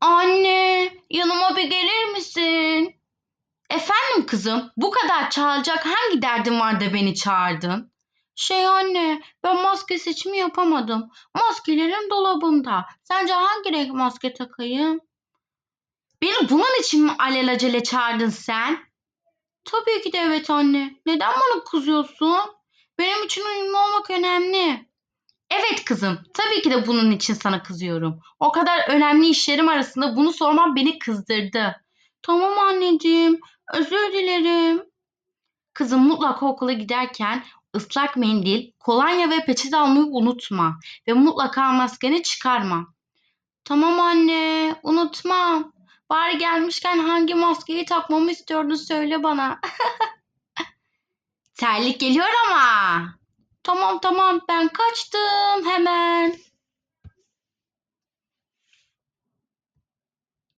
Anne, yanıma bir gelir misin? Efendim kızım, bu kadar çağıracak hangi derdin var da beni çağırdın? Anne, ben maske seçimi yapamadım. Maskelerim dolabımda. Sence hangi renk maske takayım? Beni bunun için mi alelacele çağırdın sen? Tabii ki de evet anne. Neden bana kızıyorsun? Benim için uyumlu olmak önemli. Evet kızım, tabii ki de bunun için sana kızıyorum. O kadar önemli işlerim arasında bunu sorman beni kızdırdı. Tamam anneciğim, özür dilerim. Kızım mutlaka okula giderken ıslak mendil, kolonya ve peçete almayı unutma ve mutlaka maskeni çıkarma. Tamam anne, unutmam. Bari gelmişken hangi maskeyi takmamı istiyordun söyle bana. Terlik geliyor ama. Tamam tamam ben kaçtım hemen.